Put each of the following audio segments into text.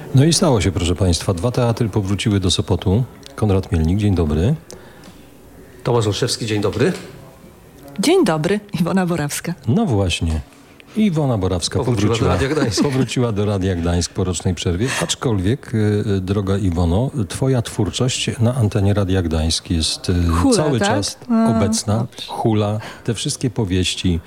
No i stało się, proszę Państwa. 2 teatry powróciły do Sopotu. Konrad Mielnik, dzień dobry. Tomasz Olszewski, dzień dobry. Dzień dobry, Iwona Borawska. No właśnie. Iwona Borawska powróciła do Radia Gdańsk po rocznej przerwie. Aczkolwiek, droga Iwono, twoja twórczość na antenie Radia Gdańsk jest hula, cały tak? czas obecna. Hula, te wszystkie powieści,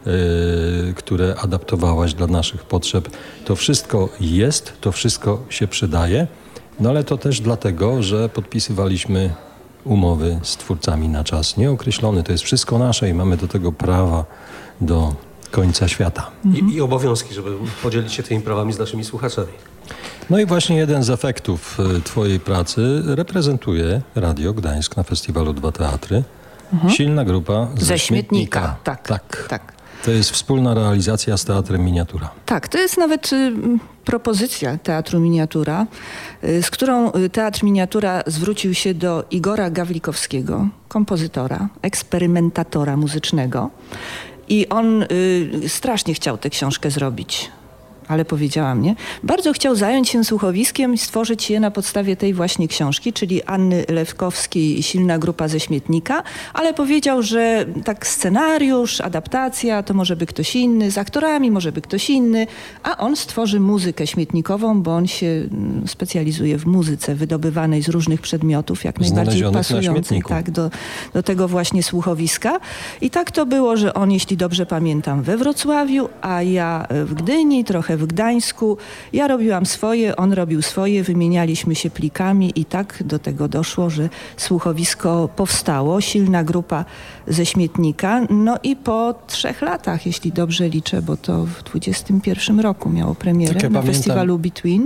które adaptowałaś dla naszych potrzeb, to wszystko jest, to wszystko się przydaje. No ale to też dlatego, że podpisywaliśmy umowy z twórcami na czas nieokreślony. To jest wszystko nasze i mamy do tego prawa do końca świata. I obowiązki, żeby podzielić się tymi prawami z naszymi słuchaczami. No i właśnie jeden z efektów twojej pracy reprezentuje Radio Gdańsk na festiwalu 2 teatry. Silna grupa ze Śmietnika. Tak. To jest wspólna realizacja z Teatrem Miniatura. Tak, to jest nawet propozycja Teatru Miniatura, z którą Teatr Miniatura zwrócił się do Igora Gawlikowskiego, kompozytora, eksperymentatora muzycznego. I on strasznie chciał tę książkę zrobić, ale powiedziałam nie. Bardzo chciał zająć się słuchowiskiem i stworzyć je na podstawie tej właśnie książki, czyli Anny Lewkowskiej Silna grupa ze Śmietnika, ale powiedział, że tak scenariusz, adaptacja to może by ktoś inny, z aktorami może by ktoś inny, a on stworzy muzykę śmietnikową, bo on się specjalizuje w muzyce wydobywanej z różnych przedmiotów, jak najbardziej pasującej do tego właśnie słuchowiska. I tak to było, że on, jeśli dobrze pamiętam, we Wrocławiu, a ja w Gdyni, trochę w Gdańsku. Ja robiłam swoje, on robił swoje, wymienialiśmy się plikami i tak do tego doszło, że słuchowisko powstało. Silna grupa ze Śmietnika. No i po 3 latach, jeśli dobrze liczę, bo to w 2021 roku miało premierę Tak, ja na pamiętam. festiwalu Between.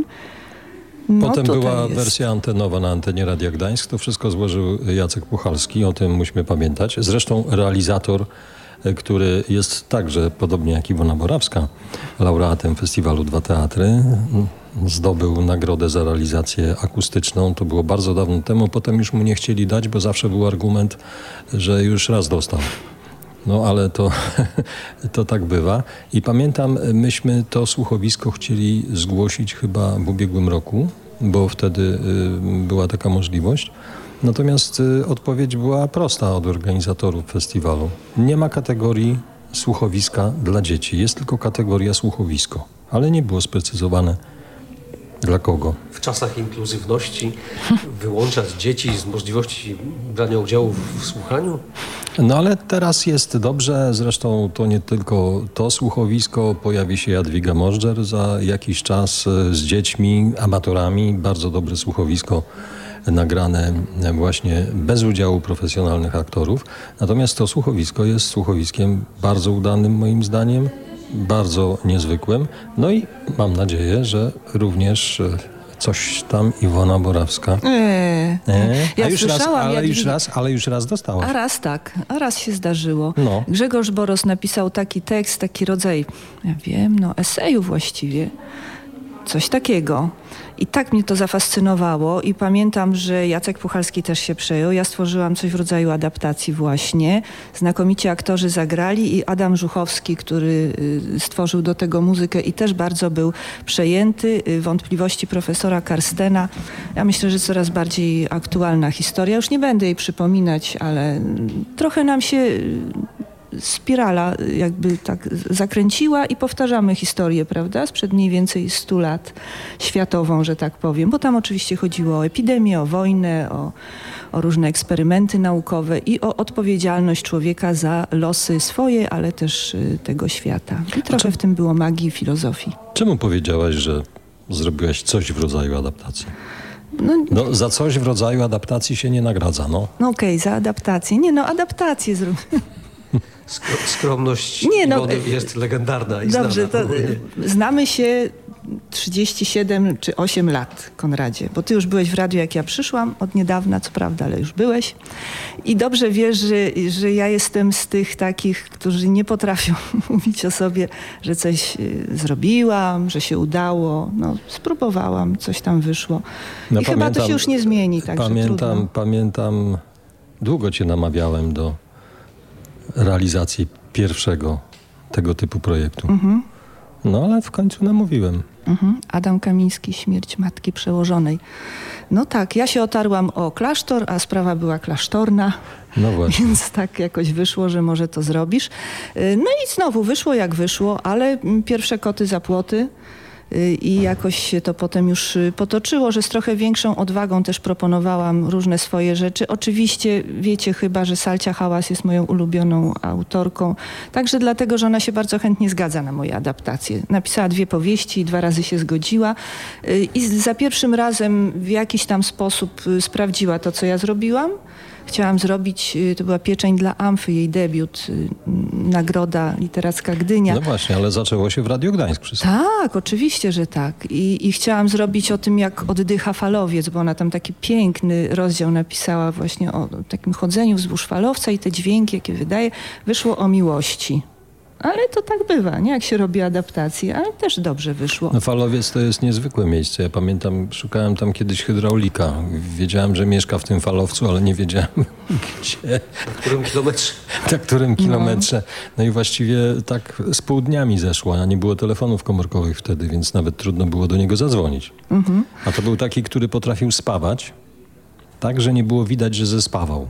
No, Potem była jest wersja antenowa na antenie Radia Gdańsk. To wszystko złożył Jacek Puchalski, o tym musimy pamiętać. Zresztą realizator, który jest także, podobnie jak Iwona Borawska, laureatem festiwalu 2 teatry. Zdobył nagrodę za realizację akustyczną. To było bardzo dawno temu. Potem już mu nie chcieli dać, bo zawsze był argument, że już raz dostał. No ale to tak bywa. I pamiętam, myśmy to słuchowisko chcieli zgłosić chyba w ubiegłym roku, bo wtedy była taka możliwość. Natomiast odpowiedź była prosta od organizatorów festiwalu. Nie ma kategorii słuchowiska dla dzieci. Jest tylko kategoria słuchowisko. Ale nie było sprecyzowane dla kogo. W czasach inkluzywności wyłączać dzieci z możliwości brania udziału w słuchaniu? No ale teraz jest dobrze. Zresztą to nie tylko to słuchowisko. Pojawi się Jadwiga Możdżer za jakiś czas z dziećmi, amatorami. Bardzo dobre słuchowisko nagrane właśnie bez udziału profesjonalnych aktorów. Natomiast to słuchowisko jest słuchowiskiem bardzo udanym moim zdaniem, bardzo niezwykłym. No i mam nadzieję, że również coś tam Iwona Borawska. Ja słyszałam, ale już raz dostałaś. A raz się zdarzyło. No. Grzegorz Boros napisał taki tekst, taki rodzaj, ja wiem, eseju właściwie. Coś takiego. I tak mnie to zafascynowało i pamiętam, że Jacek Puchalski też się przejął. Ja stworzyłam coś w rodzaju adaptacji właśnie. Znakomici aktorzy zagrali i Adam Żuchowski, który stworzył do tego muzykę i też bardzo był przejęty. Wątpliwości profesora Karstena. Ja myślę, że coraz bardziej aktualna historia. Już nie będę jej przypominać, ale trochę nam się spirala jakby tak zakręciła i powtarzamy historię, prawda, sprzed mniej więcej 100 lat, światową, że tak powiem, bo tam oczywiście chodziło o epidemię, o wojnę, o różne eksperymenty naukowe i o odpowiedzialność człowieka za losy swoje, ale też tego świata. I trochę w tym było magii i filozofii. Czemu powiedziałaś, że zrobiłaś coś w rodzaju adaptacji? No, za coś w rodzaju adaptacji się nie nagradza, no. No okej, za adaptację. Adaptację zrobię. Skromność jest legendarna i dobrze, znana. Znamy się 37 czy 8 lat, Konradzie, bo ty już byłeś w radiu, jak ja przyszłam, od niedawna, co prawda, ale już byłeś. I dobrze wiesz, że ja jestem z tych takich, którzy nie potrafią mówić o sobie, że coś zrobiłam, że się udało. Spróbowałam, coś tam wyszło. I chyba to się już nie zmieni, także trudno. Pamiętam, długo cię namawiałem do realizacji pierwszego tego typu projektu. No ale w końcu namówiłem. Adam Kamiński, Śmierć matki przełożonej. No tak, ja się otarłam o klasztor, a sprawa była klasztorna. No właśnie. Więc tak jakoś wyszło, że może to zrobisz. No i znowu wyszło jak wyszło, ale pierwsze koty za płoty. I jakoś się to potem już potoczyło, że z trochę większą odwagą też proponowałam różne swoje rzeczy. Oczywiście wiecie chyba, że Salcia Hałas jest moją ulubioną autorką. Także dlatego, że ona się bardzo chętnie zgadza na moje adaptacje. Napisała 2 powieści, 2 razy się zgodziła i za pierwszym razem w jakiś tam sposób sprawdziła to, co ja zrobiłam. Chciałam zrobić, to była Pieczeń dla Amfy, jej debiut, Nagroda Literacka Gdynia. No właśnie, ale zaczęło się w Radiu Gdańsk wszystko. Tak, oczywiście, że tak. I chciałam zrobić o tym, jak oddycha falowiec, bo ona tam taki piękny rozdział napisała właśnie o takim chodzeniu wzdłuż falowca i te dźwięki, jakie wydaje. Wyszło o miłości. Ale to tak bywa, nie? Jak się robi adaptację, ale też dobrze wyszło. No, Falowiec to jest niezwykłe miejsce. Ja pamiętam, szukałem tam kiedyś hydraulika. Wiedziałem, że mieszka w tym falowcu, ale nie wiedziałem gdzie, Na którym kilometrze? na którym kilometrze. No i właściwie tak z pół dnia mi zeszło, a nie było telefonów komórkowych wtedy, więc nawet trudno było do niego zadzwonić. A to był taki, który potrafił spawać, tak, że nie było widać, że zespawał.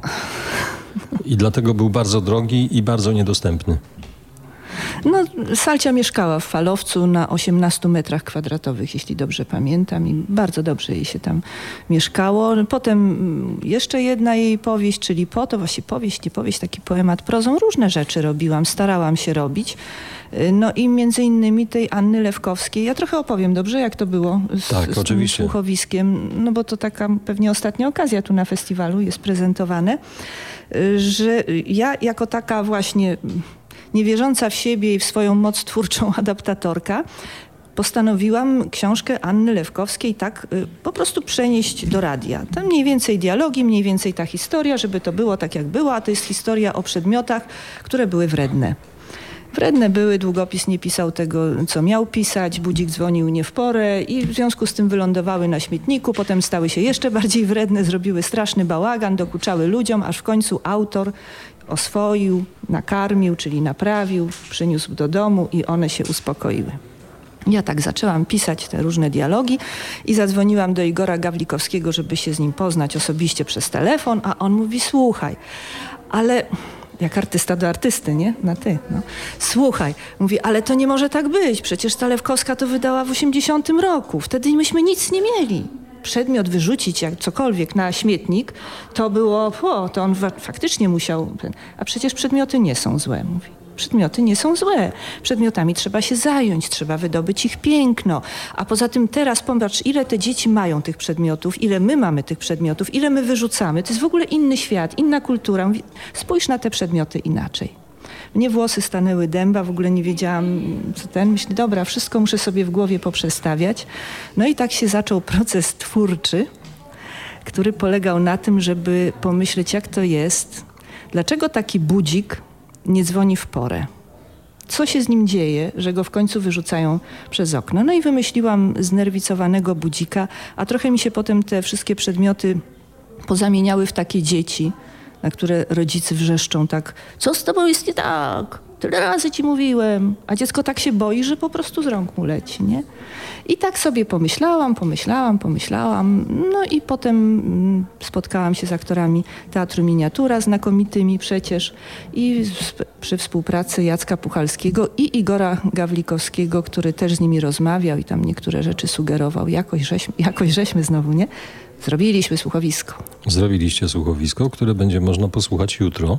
I dlatego był bardzo drogi i bardzo niedostępny. No, Salcia mieszkała w falowcu na 18 metrach kwadratowych, jeśli dobrze pamiętam, i bardzo dobrze jej się tam mieszkało. Potem jeszcze jedna jej powieść, czyli to właśnie powieść, nie powieść, taki poemat prozą. Różne rzeczy robiłam, starałam się robić. No i między innymi tej Anny Lewkowskiej. Ja trochę opowiem, dobrze, jak to było z tym oczywiście. słuchowiskiem, no bo to taka pewnie ostatnia okazja tu na festiwalu jest prezentowane, że ja jako taka właśnie niewierząca w siebie i w swoją moc twórczą adaptatorka, postanowiłam książkę Anny Lewkowskiej tak po prostu przenieść do radia. Tam mniej więcej dialogi, mniej więcej ta historia, żeby to było tak jak było, a to jest historia o przedmiotach, które były wredne. Wredne były, długopis nie pisał tego, co miał pisać, budzik dzwonił nie w porę i w związku z tym wylądowały na śmietniku, potem stały się jeszcze bardziej wredne, zrobiły straszny bałagan, dokuczały ludziom, aż w końcu autor oswoił, nakarmił, czyli naprawił, przyniósł do domu i one się uspokoiły. Ja tak zaczęłam pisać te różne dialogi i zadzwoniłam do Igora Gawlikowskiego, żeby się z nim poznać osobiście przez telefon, a on mówi, słuchaj, ale... Jak artysta do artysty, nie? Na ty. No. Słuchaj, mówi, ale to nie może tak być. Przecież ta Lewkowska to wydała w 80 roku. Wtedy myśmy nic nie mieli. Przedmiot wyrzucić jak cokolwiek na śmietnik, to było, to on faktycznie musiał... A przecież przedmioty nie są złe, mówi. Przedmioty nie są złe. Przedmiotami trzeba się zająć, trzeba wydobyć ich piękno. A poza tym teraz popatrz, ile te dzieci mają tych przedmiotów, ile my mamy tych przedmiotów, ile my wyrzucamy. To jest w ogóle inny świat, inna kultura. Mówi, spójrz na te przedmioty inaczej. Mnie włosy stanęły dęba, w ogóle nie wiedziałam, co ten. Myślę, dobra, wszystko muszę sobie w głowie poprzestawiać. No i tak się zaczął proces twórczy, który polegał na tym, żeby pomyśleć, jak to jest, dlaczego taki budzik nie dzwoni w porę. Co się z nim dzieje, że go w końcu wyrzucają przez okno? No i wymyśliłam znerwicowanego budzika, a trochę mi się potem te wszystkie przedmioty pozamieniały w takie dzieci, na które rodzice wrzeszczą tak, co z tobą jest nie tak? Tyle razy ci mówiłem. A dziecko tak się boi, że po prostu z rąk mu leci, nie? I tak sobie pomyślałam. No i potem spotkałam się z aktorami Teatru Miniatura, znakomitymi przecież, i przy współpracy Jacka Puchalskiego i Igora Gawlikowskiego, który też z nimi rozmawiał i tam niektóre rzeczy sugerował. Jakoś żeśmy znowu, nie? Zrobiliśmy słuchowisko. Zrobiliście słuchowisko, które będzie można posłuchać jutro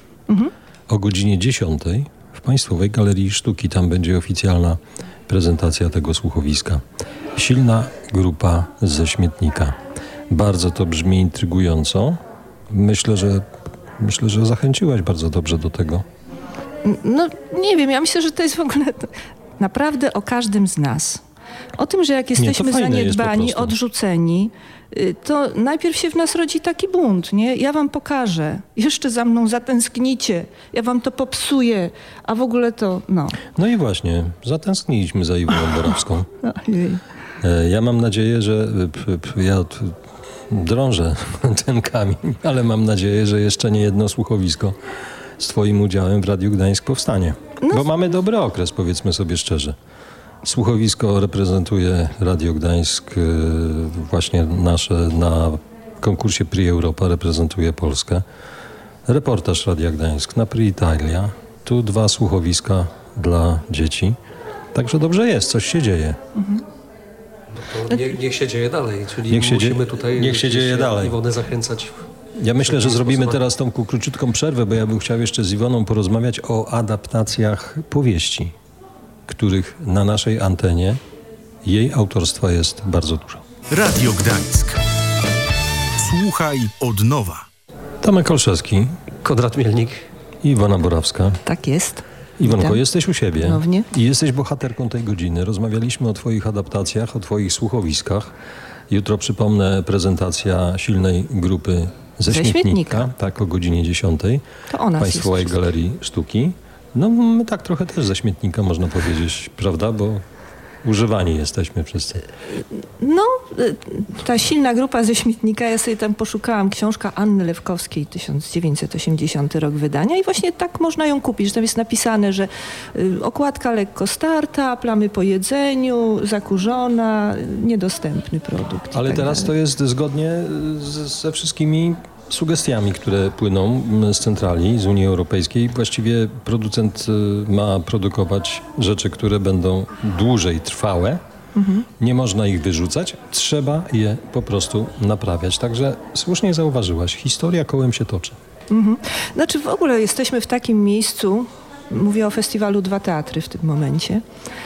o godzinie 10 w Państwowej Galerii Sztuki. Tam będzie oficjalna prezentacja tego słuchowiska. Silna grupa ze śmietnika. Bardzo to brzmi intrygująco. Myślę, że zachęciłaś bardzo dobrze do tego. No nie wiem, ja myślę, że to jest w ogóle naprawdę o każdym z nas. O tym, że jak jesteśmy zaniedbani, odrzuceni, to najpierw się w nas rodzi taki bunt, nie? Ja wam pokażę, jeszcze za mną zatęsknicie, ja wam to popsuję, a w ogóle to, no. No i właśnie, zatęskniliśmy za Iwoną Borawską. Ojej. Ja mam nadzieję, że ja drążę ten kamień, ale mam nadzieję, że jeszcze nie jedno słuchowisko z twoim udziałem w Radiu Gdańsk powstanie. Bo mamy dobry okres, powiedzmy sobie szczerze. Słuchowisko reprezentuje Radio Gdańsk, właśnie nasze na konkursie Prix Europa reprezentuje Polskę. Reportaż Radia Gdańsk na Prix Italia. Tu 2 słuchowiska dla dzieci. Także dobrze jest, coś się dzieje. To niech się dzieje dalej, czyli Niech się musimy tutaj niech się dzieje dalej. Iwonę zachęcać. Ja myślę, że zrobimy sposobem. teraz tą króciutką przerwę, bo ja bym chciał jeszcze z Iwoną porozmawiać o adaptacjach powieści, których na naszej antenie jej autorstwa jest bardzo dużo. Radio Gdańsk. Słuchaj od nowa. Tomek Olszewski, Konrad Mielnik. i Iwona Borawska. Tak jest. Iwonko, Witam. jesteś u siebie Ponownie. i jesteś bohaterką tej godziny. Rozmawialiśmy o twoich adaptacjach, o twoich słuchowiskach. Jutro, przypomnę, prezentacja silnej grupy ze Ze Śmietnika. Śmietnika. Tak, o godzinie 10. To o nas w Państwowej jest Galerii Sztuki. No my tak trochę też ze Śmietnika, można powiedzieć, prawda? Bo używani jesteśmy wszyscy. No, ta silna grupa ze Śmietnika, ja sobie tam poszukałam, książka Anny Lewkowskiej, 1980 rok wydania i właśnie tak można ją kupić, że tam jest napisane, że okładka lekko starta, plamy po jedzeniu, zakurzona, niedostępny produkt. Ale i tak teraz dalej. to jest zgodnie ze wszystkimi sugestiami, które płyną z centrali, z Unii Europejskiej. Właściwie producent ma produkować rzeczy, które będą dłużej trwałe. Nie można ich wyrzucać, trzeba je po prostu naprawiać. Także słusznie zauważyłaś, historia kołem się toczy. Znaczy w ogóle jesteśmy w takim miejscu, mówię o festiwalu Dwa Teatry w tym momencie,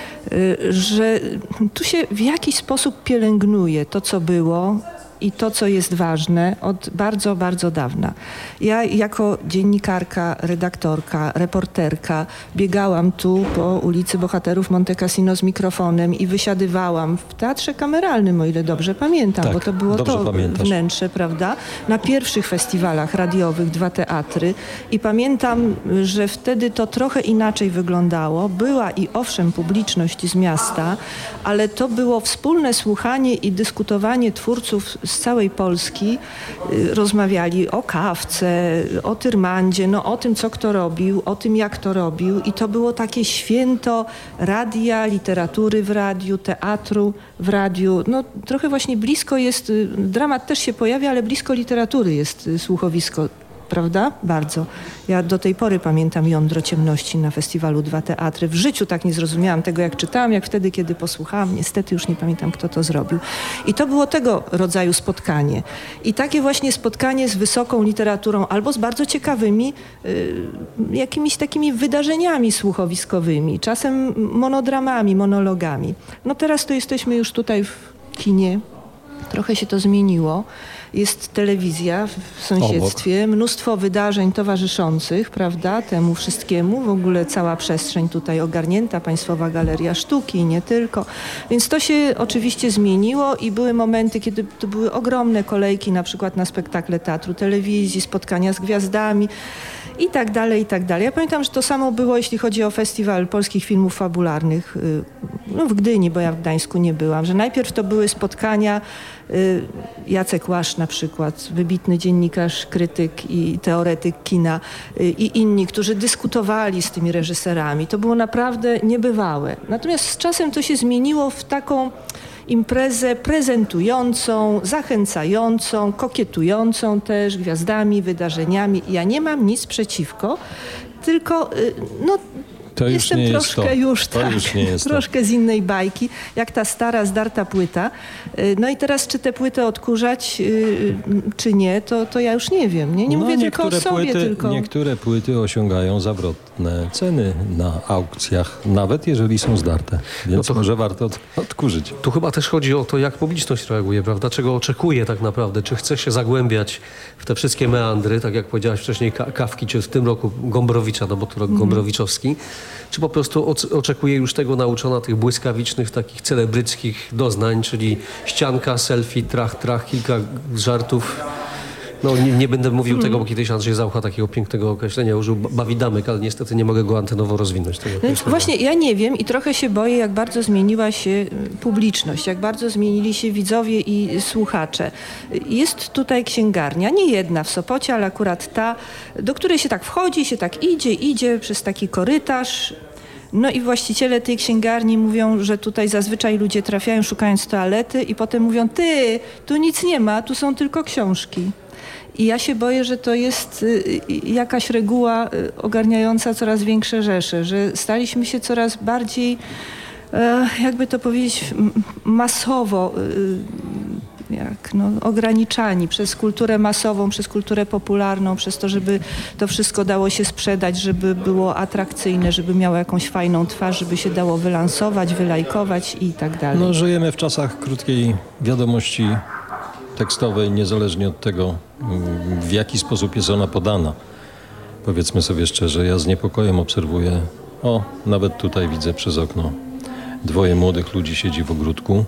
że tu się w jakiś sposób pielęgnuje to, co było i to, co jest ważne od bardzo, bardzo dawna. Ja jako dziennikarka, redaktorka, reporterka biegałam tu po ulicy Bohaterów Monte Cassino z mikrofonem i wysiadywałam w Teatrze Kameralnym, o ile dobrze pamiętam, Tak, bo to było dobrze to pamiętasz. wnętrze, prawda? Na pierwszych festiwalach radiowych Dwa Teatry i pamiętam, że wtedy to trochę inaczej wyglądało. Była i owszem publiczność z miasta, ale to było wspólne słuchanie i dyskutowanie twórców z całej Polski. Rozmawiali o kawce, o Tyrmandzie, no o tym, co kto robił, o tym, jak to robił i to było takie święto radia, literatury w radiu, teatru w radiu. No trochę właśnie blisko jest, dramat też się pojawia, ale blisko literatury jest słuchowisko. Prawda? Bardzo. Ja do tej pory pamiętam Jądro ciemności na festiwalu Dwa Teatry. W życiu tak nie zrozumiałam tego, jak czytałam, jak wtedy, kiedy posłuchałam. Niestety już nie pamiętam, kto to zrobił. I to było tego rodzaju spotkanie. I takie właśnie spotkanie z wysoką literaturą albo z bardzo ciekawymi jakimiś takimi wydarzeniami słuchowiskowymi, czasem monodramami, monologami. No teraz to jesteśmy już tutaj w kinie. Trochę się to zmieniło. Jest telewizja w sąsiedztwie, mnóstwo wydarzeń towarzyszących, prawda, temu wszystkiemu. W ogóle cała przestrzeń tutaj ogarnięta, Państwowa Galeria Sztuki i nie tylko. Więc to się oczywiście zmieniło i były momenty, kiedy to były ogromne kolejki, na przykład na spektakle teatru, telewizji, spotkania z gwiazdami i tak dalej, i tak dalej. Ja pamiętam, że to samo było, jeśli chodzi o Festiwal Polskich Filmów Fabularnych, no w Gdyni, bo ja w Gdańsku nie byłam, że najpierw to były spotkania, Jacek Łasz na przykład, wybitny dziennikarz, krytyk i teoretyk kina i inni, którzy dyskutowali z tymi reżyserami. To było naprawdę niebywałe. Natomiast z czasem to się zmieniło w taką imprezę prezentującą, zachęcającą, kokietującą też gwiazdami, wydarzeniami. Ja nie mam nic przeciwko, tylko no To już jestem nie jest troszkę to. już To tak, już nie jest to. troszkę z innej bajki, jak ta stara, zdarta płyta. No i teraz, czy tę płytę odkurzać, czy nie, to ja już nie wiem. Nie mówię tylko o sobie, tylko... Niektóre płyty osiągają zawrotne ceny na aukcjach, nawet jeżeli są zdarte. Więc może warto odkurzyć. Tu chyba też chodzi o to, jak publiczność reaguje, prawda? Czego oczekuje tak naprawdę? Czy chce się zagłębiać w te wszystkie meandry, tak jak powiedziałaś wcześniej, Kawki, czy w tym roku Gombrowicza, no bo to rok Gombrowiczowski, czy po prostu oczekuje już tego nauczona tych błyskawicznych, takich celebryckich doznań, czyli ścianka, selfie, trach, kilka żartów. No nie będę mówił tego, bo kiedyś Andrzej Zaucha takiego pięknego określenia użył, bawidamek, ale niestety nie mogę go antenowo rozwinąć. Tego Więc określenia. właśnie ja nie wiem i trochę się boję, jak bardzo zmieniła się publiczność, jak bardzo zmienili się widzowie i słuchacze. Jest tutaj księgarnia, nie jedna w Sopocie, ale akurat ta, do której się tak wchodzi, się tak idzie przez taki korytarz. No i właściciele tej księgarni mówią, że tutaj zazwyczaj ludzie trafiają szukając toalety i potem mówią, ty, tu nic nie ma, tu są tylko książki. I ja się boję, że to jest jakaś reguła ogarniająca coraz większe rzesze, że staliśmy się coraz bardziej, jakby to powiedzieć, masowo ograniczani przez kulturę masową, przez kulturę popularną, przez to, żeby to wszystko dało się sprzedać, żeby było atrakcyjne, żeby miało jakąś fajną twarz, żeby się dało wylansować, wylajkować i tak dalej. No, żyjemy w czasach krótkiej wiadomości tekstowej, niezależnie od tego, w jaki sposób jest ona podana. Powiedzmy sobie szczerze, ja z niepokojem obserwuję, nawet tutaj widzę przez okno, 2 młodych ludzi siedzi w ogródku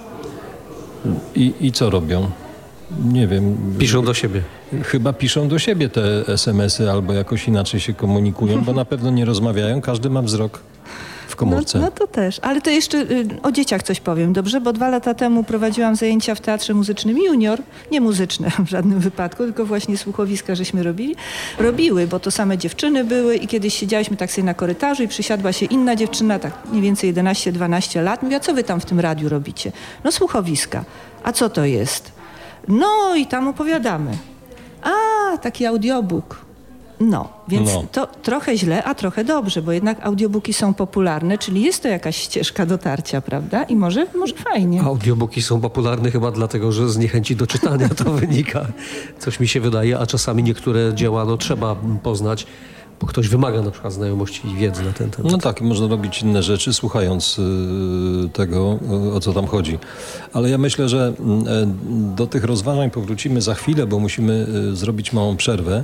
i co robią? Nie wiem. Piszą do siebie. Chyba piszą do siebie te SMS-y albo jakoś inaczej się komunikują, bo na pewno nie rozmawiają, każdy ma wzrok w komórce. No to też. Ale to jeszcze o dzieciach coś powiem, dobrze? Bo 2 lata temu prowadziłam zajęcia w Teatrze Muzycznym Junior. Nie muzyczne w żadnym wypadku, tylko właśnie słuchowiska żeśmy robiły, bo to same dziewczyny były i kiedyś siedziałyśmy tak sobie na korytarzu i przysiadła się inna dziewczyna, tak mniej więcej 11-12 lat. Mówiła, co wy tam w tym radiu robicie? No słuchowiska. A co to jest? No i tam opowiadamy. A, taki audiobook. No, więc to trochę źle, a trochę dobrze, bo jednak audiobooki są popularne, czyli jest to jakaś ścieżka dotarcia, prawda? I może fajnie. Audiobooki są popularne chyba dlatego, że z niechęci do czytania to wynika. Coś mi się wydaje, a czasami niektóre dzieła trzeba poznać, bo ktoś wymaga na przykład znajomości i wiedzy na ten temat. No tak, można robić inne rzeczy, słuchając tego, o co tam chodzi. Ale ja myślę, że do tych rozważań powrócimy za chwilę, bo musimy zrobić małą przerwę.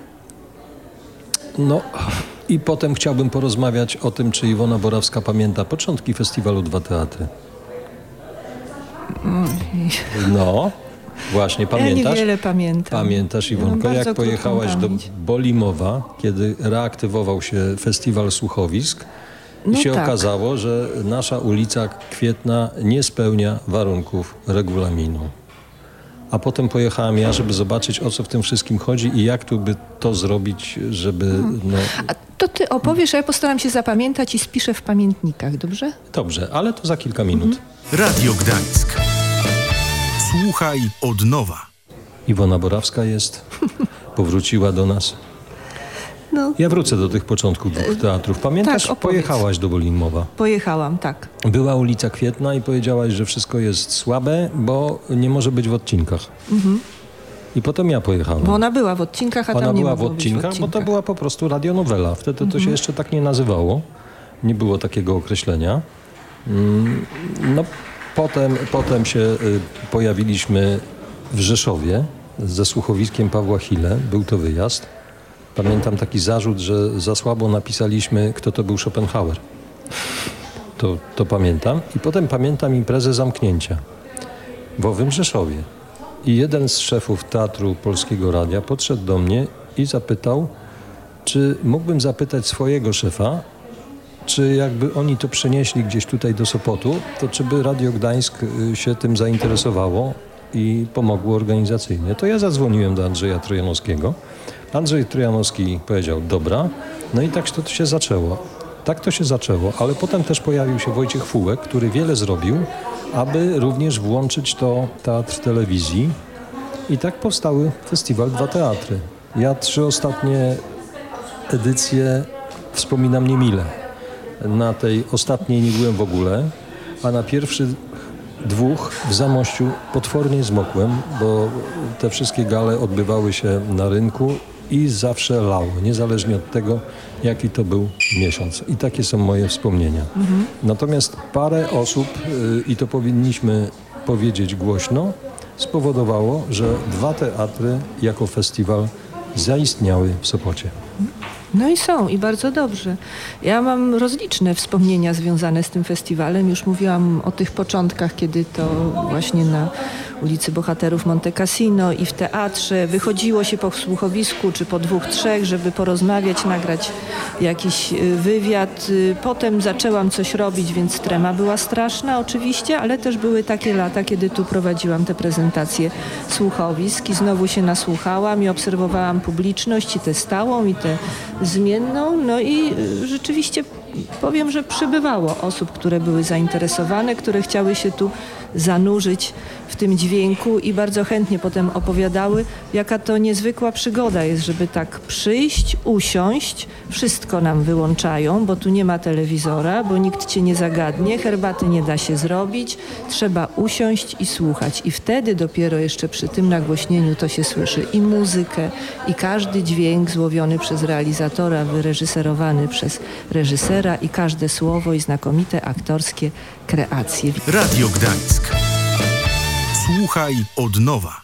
No i potem chciałbym porozmawiać o tym, czy Iwona Borawska pamięta początki festiwalu Dwa Teatry. No, właśnie, pamiętasz? Ja niewiele pamiętam. Pamiętasz, Iwonko, Mam jak bardzo pojechałaś krótką do pamięć. Bolimowa, kiedy reaktywował się festiwal słuchowisk i No się tak. okazało, że nasza ulica Kwietna nie spełnia warunków regulaminu. A potem pojechałem ja, żeby zobaczyć, o co w tym wszystkim chodzi i jak tu by to zrobić, żeby... A to ty opowiesz, a ja postaram się zapamiętać i spiszę w pamiętnikach, dobrze? Dobrze, ale to za kilka minut. Radio Gdańsk. Słuchaj od nowa. Iwona Borawska jest, powróciła do nas. No, Ja wrócę do tych początków dwóch teatrów. Pamiętasz, tak, opowiedz. pojechałaś do Bolimowa. pojechałam, tak. Była ulica Kwietna i powiedziałaś, że wszystko jest słabe, bo nie może być w odcinkach. I potem ja pojechałem. Bo ona była w odcinkach, a Ona tam nie była w mogło być odcinkach, bo to była po prostu radionowela. Wtedy to się jeszcze tak nie nazywało. Nie było takiego określenia. No, potem się pojawiliśmy w Rzeszowie ze słuchowiskiem Pawła Hille. Był to wyjazd. Pamiętam taki zarzut, że za słabo napisaliśmy, kto to był Schopenhauer. To pamiętam. I potem pamiętam imprezę zamknięcia w owym Rzeszowie. I jeden z szefów Teatru Polskiego Radia podszedł do mnie i zapytał, czy mógłbym zapytać swojego szefa, czy jakby oni to przenieśli gdzieś tutaj do Sopotu, to czy by Radio Gdańsk się tym zainteresowało i pomogło organizacyjnie. To ja zadzwoniłem do Andrzeja Trojanowskiego. Andrzej Trojanowski powiedział, dobra, no i tak to się zaczęło. Tak to się zaczęło, ale potem też pojawił się Wojciech Fułek, który wiele zrobił, aby również włączyć to teatr telewizji. I tak powstały Festiwal Dwa Teatry. Ja 3 ostatnie edycje wspominam niemile. Na tej ostatniej nie byłem w ogóle, a na pierwszych 2 w Zamościu potwornie zmokłem, bo te wszystkie gale odbywały się na rynku i zawsze lało, niezależnie od tego, jaki to był miesiąc. I takie są moje wspomnienia. Natomiast parę osób, i to powinniśmy powiedzieć głośno, spowodowało, że Dwa Teatry jako festiwal zaistniały w Sopocie. No i są, i bardzo dobrze. Ja mam rozliczne wspomnienia związane z tym festiwalem. Już mówiłam o tych początkach, kiedy to właśnie na ulicy Bohaterów Monte Cassino i w teatrze wychodziło się po słuchowisku, czy po 2, 3, żeby porozmawiać, nagrać jakiś wywiad. Potem zaczęłam coś robić, więc trema była straszna oczywiście, ale też były takie lata, kiedy tu prowadziłam te prezentacje słuchowisk i znowu się nasłuchałam i obserwowałam publiczność, i tę stałą, i tę zmienną. No i rzeczywiście powiem, że przybywało osób, które były zainteresowane, które chciały się tu zanurzyć w tym dźwięku i bardzo chętnie potem opowiadały, jaka to niezwykła przygoda jest, żeby tak przyjść, usiąść, wszystko nam wyłączają, bo tu nie ma telewizora, bo nikt cię nie zagadnie, herbaty nie da się zrobić, trzeba usiąść i słuchać. I wtedy dopiero jeszcze przy tym nagłośnieniu to się słyszy i muzykę, i każdy dźwięk złowiony przez realizatora, wyreżyserowany przez reżysera i każde słowo i znakomite aktorskie kreacje. Radio Gdańsk. Słuchaj od nowa.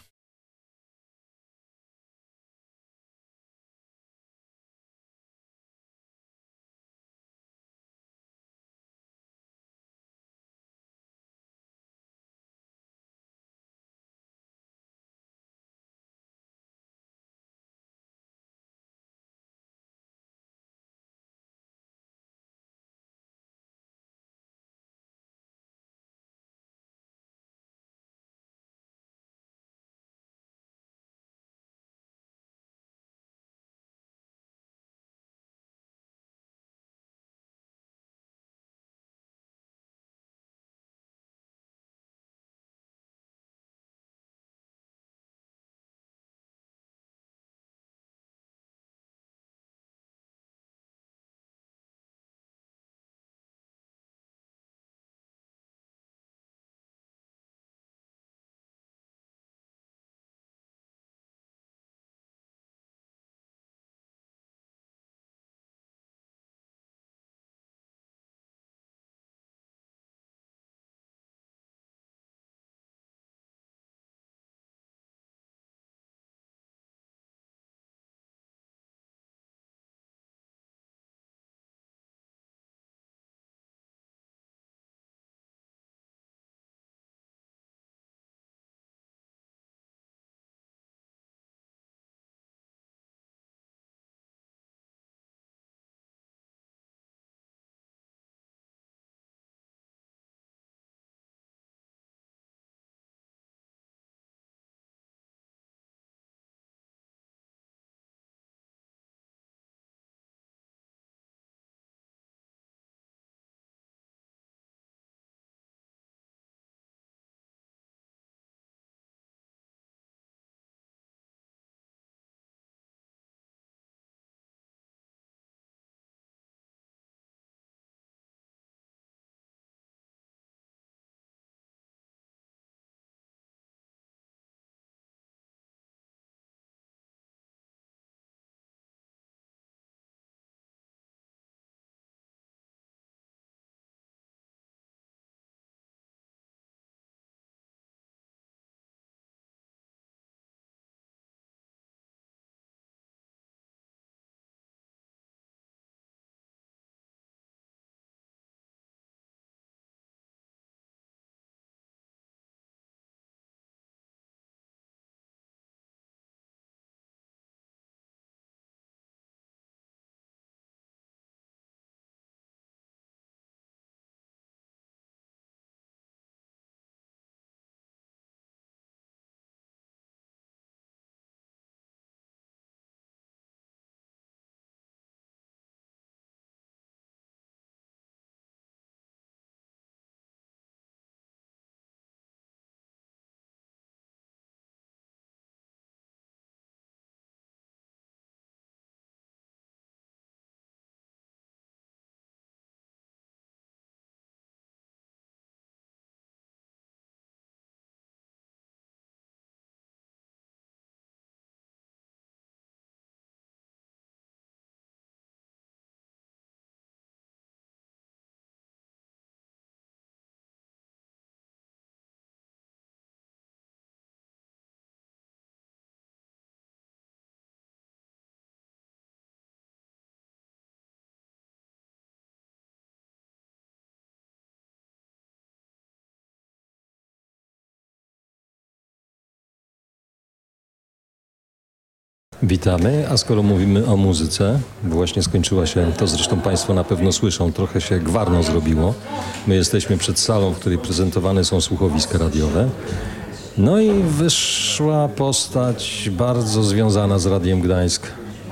Witamy, a skoro mówimy o muzyce, właśnie skończyła się, to zresztą Państwo na pewno słyszą, trochę się gwarno zrobiło. My jesteśmy przed salą, w której prezentowane są słuchowiska radiowe. No i wyszła postać bardzo związana z Radiem Gdańsk.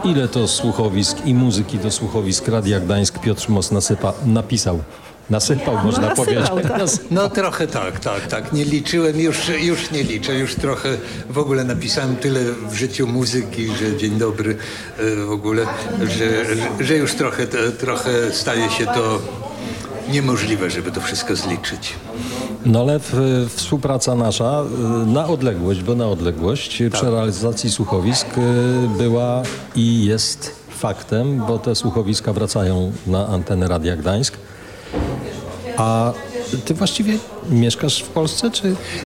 ile to słuchowisk i muzyki do słuchowisk Radia Gdańsk Piotr Mos nasypał, można powiedzieć. tak. No trochę tak. Nie liczyłem, już nie liczę. Już trochę w ogóle napisałem tyle w życiu muzyki, że dzień dobry w ogóle, że już trochę staje się to niemożliwe, żeby to wszystko zliczyć. No ale współpraca nasza na odległość, przy realizacji słuchowisk była i jest faktem, bo te słuchowiska wracają na antenę Radia Gdańsk. A ty właściwie mieszkasz w Polsce, czy?